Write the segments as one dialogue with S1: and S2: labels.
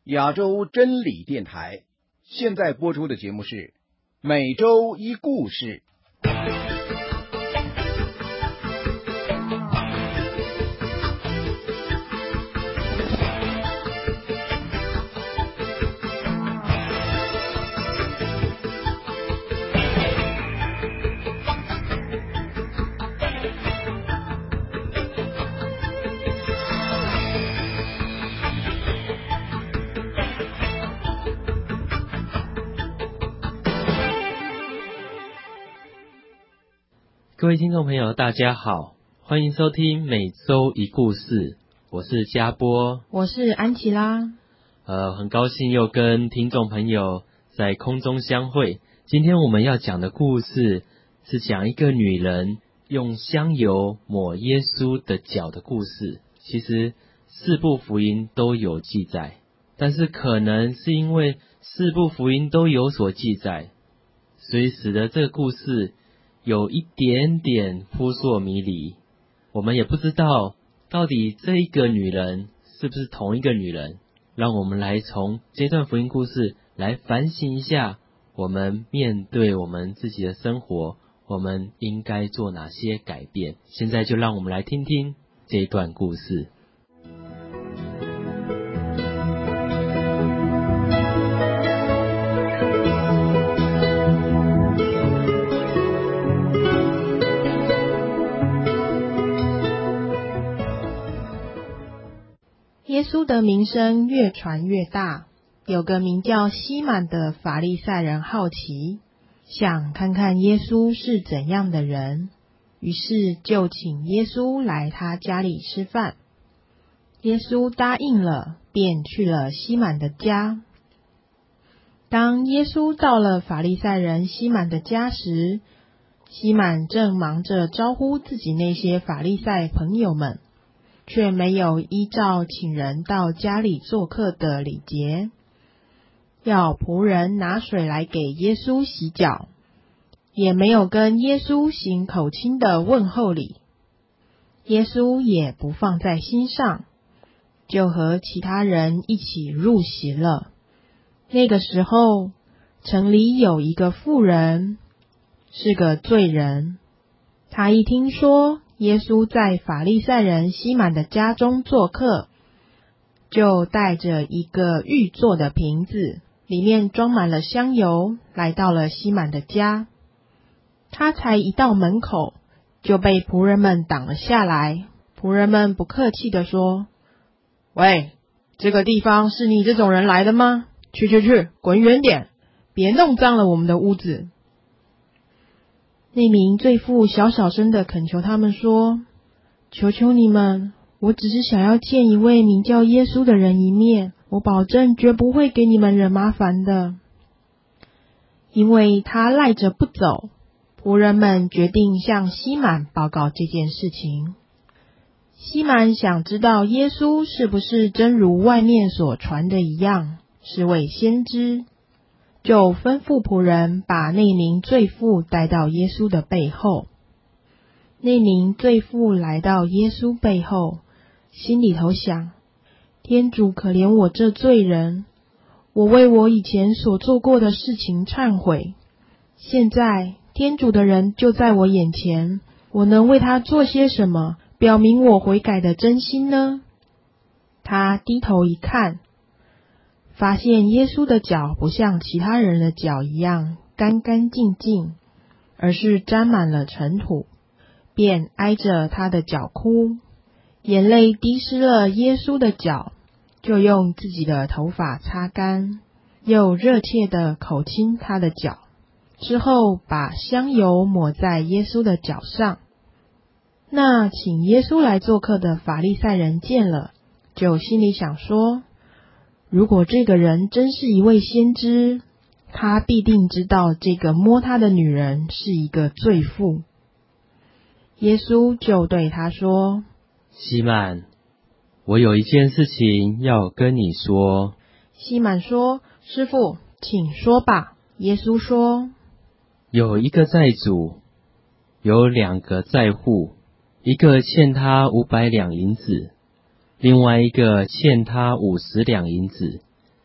S1: 亚洲真理电台，现在播出的节目是每周一故事。
S2: 各位听众朋友大家好，欢迎收听每周一故事，我是嘉波，
S3: 我是安琪拉。
S2: 很高兴又跟听众朋友在空中相会。今天我们要讲的故事是讲一个女人用香油抹耶稣的脚的故事。其实四部福音都有记载，但是可能是因为四部福音都有所记载，所以使得这个故事有一点点扑朔迷离，我们也不知道到底这一个女人是不是同一个女人。让我们来从这段福音故事来反省一下，我们面对我们自己的生活，我们应该做哪些改变。现在就让我们来听听这一段故事。
S3: 耶稣的名声越传越大，有个名叫西满的法利赛人好奇，想看看耶稣是怎样的人，于是就请耶稣来他家里吃饭。耶稣答应了，便去了西满的家。当耶稣到了法利赛人西满的家时，西满正忙着招呼自己那些法利赛朋友们，却没有依照请人到家里做客的礼节，要仆人拿水来给耶稣洗脚，也没有跟耶稣行口亲的问候礼。耶稣也不放在心上，就和其他人一起入席了。那个时候，城里有一个妇人，是个罪人。她一听说耶稣在法利赛人西满的家中做客，就带着一个玉做的瓶子，里面装满了香油，来到了西满的家。他才一到门口，就被仆人们挡了下来。仆人们不客气地说：“喂，这个地方是你这种人来的吗？去，滚远点，别弄脏了我们的屋子。”那名罪妇小声地恳求他们说：“求求你们，我只是想要见一位名叫耶稣的人一面，我保证绝不会给你们惹麻烦的。”因为他赖着不走，仆人们决定向西满报告这件事情。西满想知道耶稣是不是真如外面所传的一样，是位先知，就吩咐仆人把那名罪妇带到耶稣的背后。那名罪妇来到耶稣背后，心里头想：天主可怜我这罪人，我为我以前所做过的事情忏悔。现在天主的人就在我眼前，我能为他做些什么，表明我悔改的真心呢？他低头一看，发现耶稣的脚不像其他人的脚一样干干净净，而是沾满了尘土，便挨着他的脚哭，眼泪滴湿了耶稣的脚，就用自己的头发擦干，又热切地口亲他的脚，之后把香油抹在耶稣的脚上。那请耶稣来做客的法利赛人见了，就心里想说：如果这个人真是一位先知，他必定知道这个摸他的女人是一个罪妇。耶稣就对他说：
S2: 西满，我有一件事情要跟你说。
S3: 西满说：师父，请说吧。耶稣说：
S2: 有一个债主，有2个债户，一个欠他500两银子，另外一个欠他50两银子。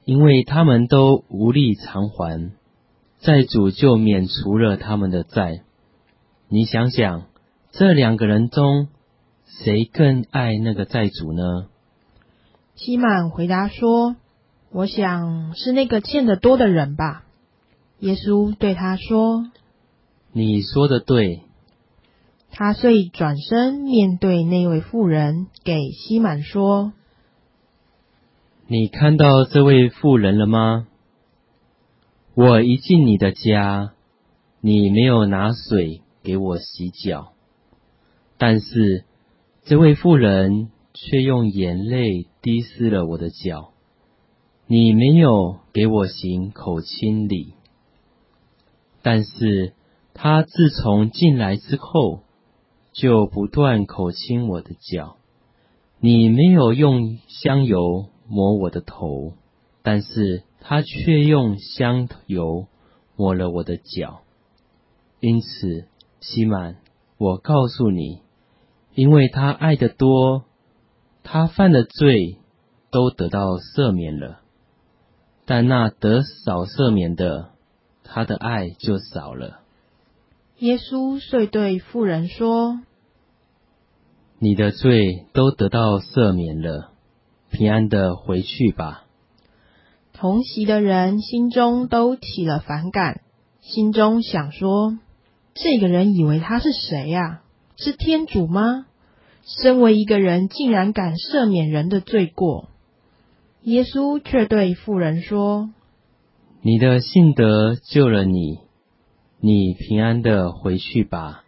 S2: 因为他们都无力偿还，债主就免除了他们的债。你想想，这2个人中，谁更爱那个债主呢？
S3: 西满回答说：我想是那个欠得多的人吧。耶稣对他说：
S2: 你说的对。
S3: 他遂转身面对那位妇人，给西满说：
S2: 你看到这位妇人了吗？我一进你的家，你没有拿水给我洗脚，但是这位妇人却用眼泪滴湿了我的脚，你没有给我行口亲礼。但是她自从进来之后，就不断口亲我的脚，你没有用香油抹我的头，但是他却用香油抹了我的脚。因此，西满，我告诉你，因为他爱得多，他犯的罪都得到赦免了，但那得少赦免的，他的爱就少了。
S3: 耶稣遂对妇人说：
S2: 你的罪都得到赦免了，平安的回去吧。
S3: 同席的人心中都起了反感，心中想说：这个人以为他是谁啊？是天主吗？身为一个人，竟然敢赦免人的罪过。耶稣却对妇人说：
S2: 你的信德救了你，你平安的回去吧。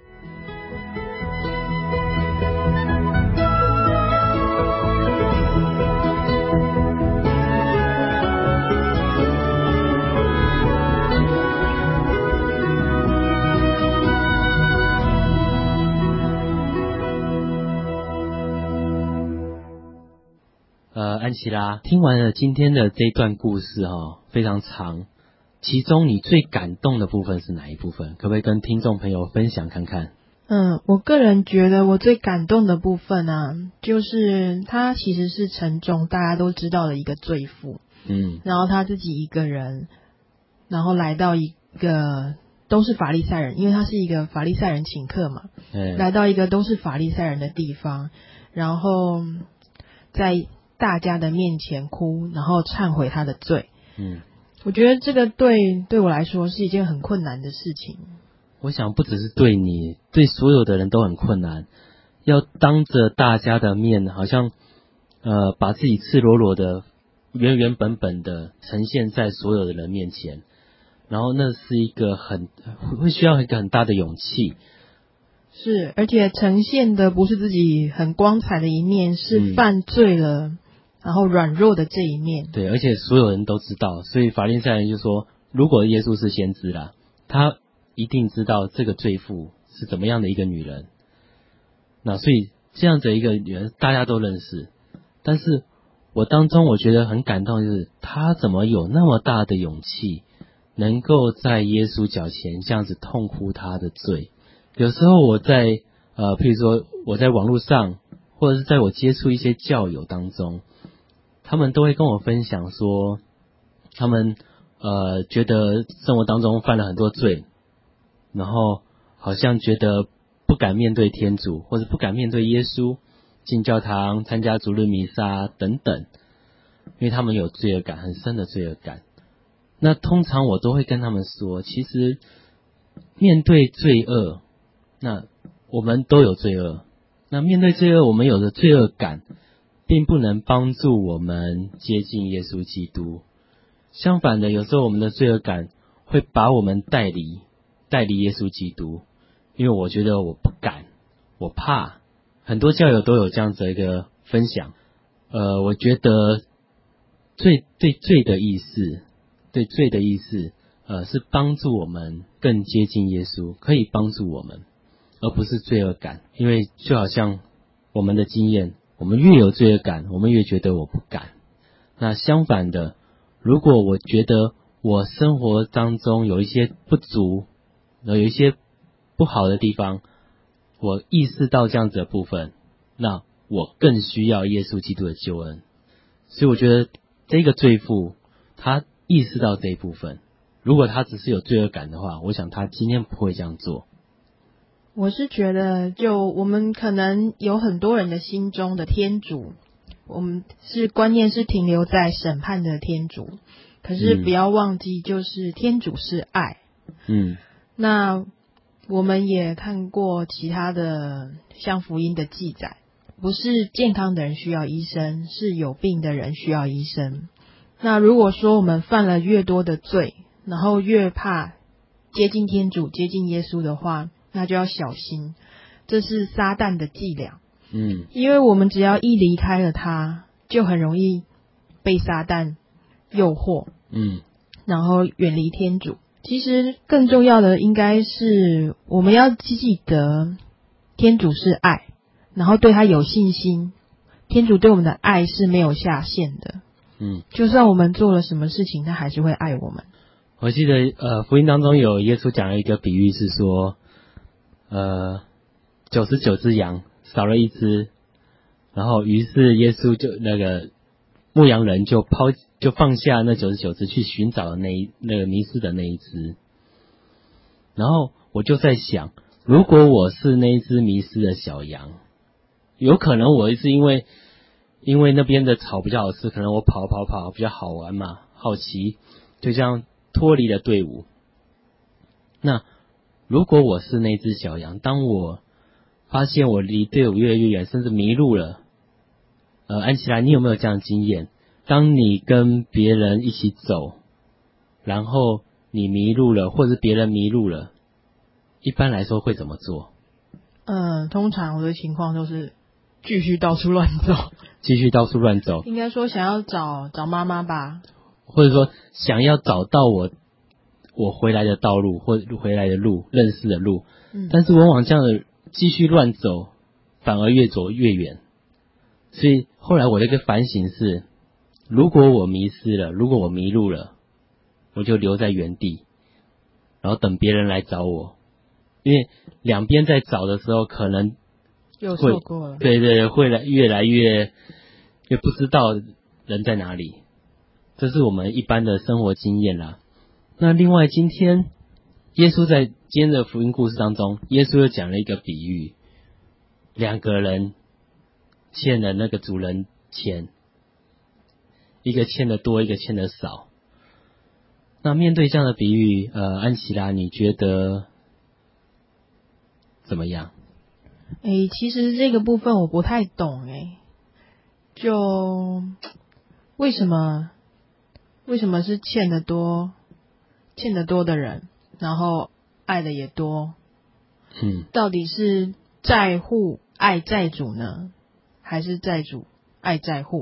S2: 安琪拉，听完了今天的这段故事非常长，其中你最感动的部分是哪一部分？可不可以跟听众朋友分享看看？
S3: 我个人觉得我最感动的部分就是他其实是城中大家都知道的一个罪妇，然后他自己一个人，然后来到一个都是法利赛人，因为他是一个法利赛人请客嘛，来到一个都是法利赛人的地方，然后在大家的面前哭，然后忏悔他的罪。我觉得这个对我来说是一件很困难的事情。
S2: 我想不只是对你，对所有的人都很困难，要当着大家的面，好像把自己赤裸裸的、原原本本的呈现在所有的人面前，然后那是一个会需要一个很大的勇气。
S3: 是，而且呈现的不是自己很光彩的一面，是犯罪了，然后软弱的这一面。
S2: 对，而且所有人都知道，所以法利赛人就说，如果耶稣是先知啦，他一定知道这个罪妇是怎么样的一个女人。那所以这样子一个女人大家都认识，但是我当中我觉得很感动，就是他怎么有那么大的勇气，能够在耶稣脚前这样子痛哭他的罪。有时候我在譬如说我在网络上，或者是在我接触一些教友当中，他们都会跟我分享说，他们觉得生活当中犯了很多罪，然后好像觉得不敢面对天主，或者不敢面对耶稣，进教堂参加主日弥撒等等，因为他们有罪恶感，很深的罪恶感。那通常我都会跟他们说，其实面对罪恶，那我们都有罪恶，那面对罪恶，我们有的罪恶感并不能帮助我们接近耶稣基督。相反的，有时候我们的罪恶感会把我们带离耶稣基督，因为我觉得我不敢，我怕。很多教友都有这样子的一个分享。我觉得对罪的意思，是帮助我们更接近耶稣，可以帮助我们，而不是罪恶感。因为就好像我们的经验，我们越有罪恶感，我们越觉得我不敢。那相反的，如果我觉得我生活当中有一些不足，有一些不好的地方，我意识到这样子的部分，那我更需要耶稣基督的救恩。所以我觉得这个罪妇他意识到这一部分。如果他只是有罪恶感的话，我想他今天不会这样做。
S3: 我是觉得，就我们可能有很多人的心中的天主，我们观念是停留在审判的天主，可是不要忘记，就是天主是爱。那我们也看过其他的像福音的记载，不是健康的人需要医生，是有病的人需要医生。那如果说我们犯了越多的罪，然后越怕接近天主、接近耶稣的话，那就要小心，这是撒旦的伎俩。因为我们只要一离开了他，就很容易被撒旦诱惑，然后远离天主。其实更重要的应该是我们要记得天主是爱，然后对他有信心。天主对我们的爱是没有下限的，就算我们做了什么事情，他还是会爱我们。
S2: 我记得福音当中有耶稣讲了一个比喻，是说99只羊少了一只，然后于是耶稣就那个牧羊人就放下那99只去寻找那个迷失的那一只。然后我就在想，如果我是那一只迷失的小羊，有可能我是因为那边的草比较好吃，可能我跑比较好玩嘛，好奇，就这样脱离了队伍。那如果我是那只小羊，当我发现我离队伍越来越远，甚至迷路了，安琪拉，你有没有这样的经验？当你跟别人一起走，然后你迷路了，或者别人迷路了，一般来说会怎么做？
S3: 通常我的情况都是继续到处乱走。
S2: 继续到处乱走，
S3: 应该说想要找妈妈吧，
S2: 或者说想要找到我回来的道路或回来的路，认识的路。但是往往这样的继续乱走，反而越走越远。所以后来我的一个反省是，如果我迷失了，如果我迷路了，我就留在原地，然后等别人来找我。因为两边在找的时候，可能
S3: 又错过了。
S2: 对，会越来越不知道人在哪里。这是我们一般的生活经验啦。那另外今天耶稣在今天的福音故事当中，耶稣又讲了一个比喻，两个人欠了那个主人钱，一个欠的多，一个欠的少。那面对这样的比喻，安琪拉，你觉得怎么样？
S3: 其实这个部分我不太懂就为什么是欠得多的人，然后爱的也多？到底是债户爱债主呢，还是债主爱债户？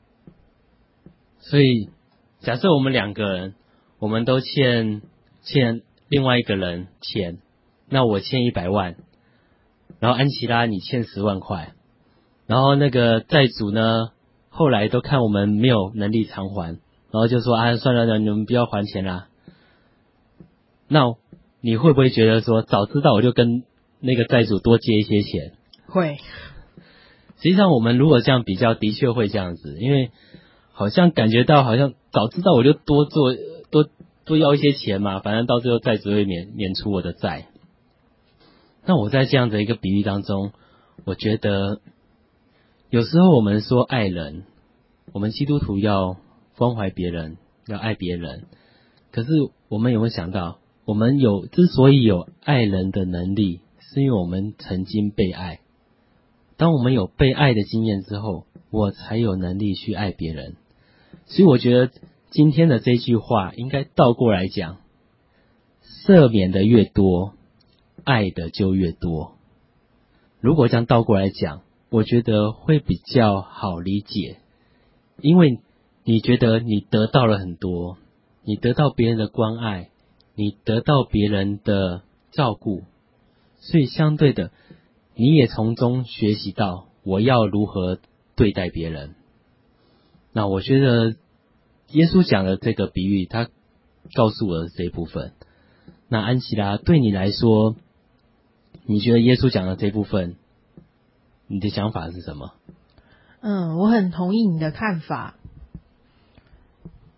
S2: 所以假设我们两个人，我们都欠另外一个人钱，那我欠100万，然后安琪拉你欠10万块，然后那个债主呢，后来都看我们没有能力偿还，然后就说算了，你们不要还钱啦。那你会不会觉得说，早知道我就跟那个债主多借一些钱？
S3: 会。
S2: 实际上我们如果这样比较，的确会这样子，因为好像感觉到好像早知道我就多要一些钱嘛，反正到最后债主会免除我的债。那我在这样的一个比喻当中，我觉得有时候我们说爱人，我们基督徒要关怀别人，要爱别人，可是我们有没有想到，我们之所以有爱人的能力，是因为我们曾经被爱。当我们有被爱的经验之后，我才有能力去爱别人。所以我觉得今天的这句话应该倒过来讲，赦免的越多，爱的就越多。如果这样倒过来讲，我觉得会比较好理解。因为你觉得你得到了很多，你得到别人的关爱，你得到别人的照顾，所以相对的你也从中学习到我要如何对待别人。那我觉得耶稣讲的这个比喻，他告诉我的这一部分。那安琪拉，对你来说，你觉得耶稣讲的这部分，你的想法是什么？
S3: 我很同意你的看法。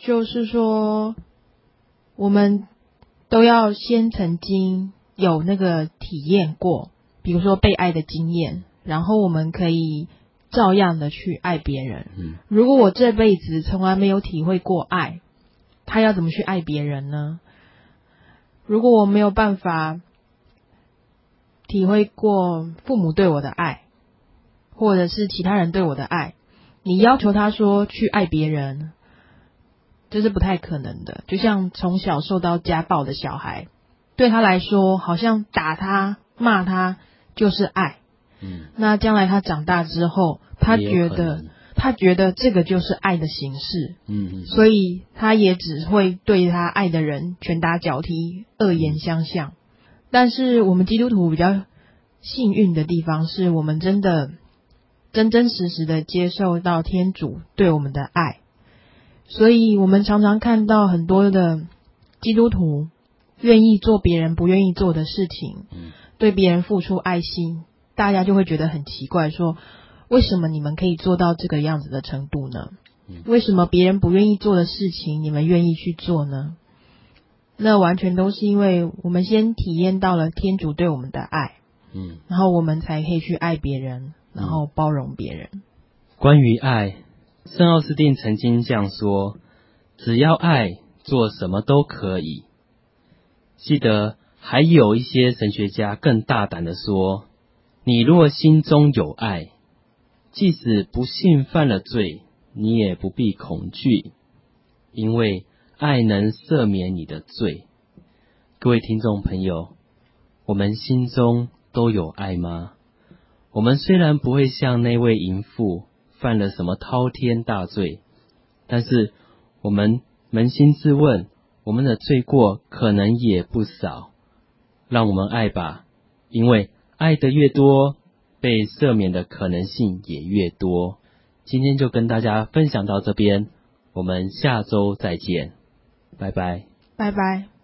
S3: 就是说，我们都要先曾经有那个体验过，比如说被爱的经验，然后我们可以照样的去爱别人。如果我这辈子从来没有体会过爱，他要怎么去爱别人呢？如果我没有办法体会过父母对我的爱，或者是其他人对我的爱，你要求他说去爱别人，这是不太可能的。就像从小受到家暴的小孩，对他来说好像打他骂他就是爱。那将来他长大之后，他觉得这个就是爱的形式。所以他也只会对他爱的人拳打脚踢，恶言相向。但是我们基督徒比较幸运的地方是，我们真的真真实实的接受到天主对我们的爱，所以我们常常看到很多的基督徒愿意做别人不愿意做的事情，对别人付出爱心，大家就会觉得很奇怪，说为什么你们可以做到这个样子的程度呢？为什么别人不愿意做的事情你们愿意去做呢？那完全都是因为我们先体验到了天主对我们的爱，然后我们才可以去爱别人，然后包容别人。
S2: 关于爱，圣奥斯定曾经这样说：只要爱，做什么都可以。记得还有一些神学家更大胆的说，你若心中有爱，即使不幸犯了罪，你也不必恐惧，因为爱能赦免你的罪。各位听众朋友，我们心中都有爱吗？我们虽然不会像那位淫妇犯了什么滔天大罪，但是我们扪心自问，我们的罪过可能也不少。让我们爱吧，因为爱的越多，被赦免的可能性也越多。今天就跟大家分享到这边，我们下周再见，拜拜，
S3: 拜拜。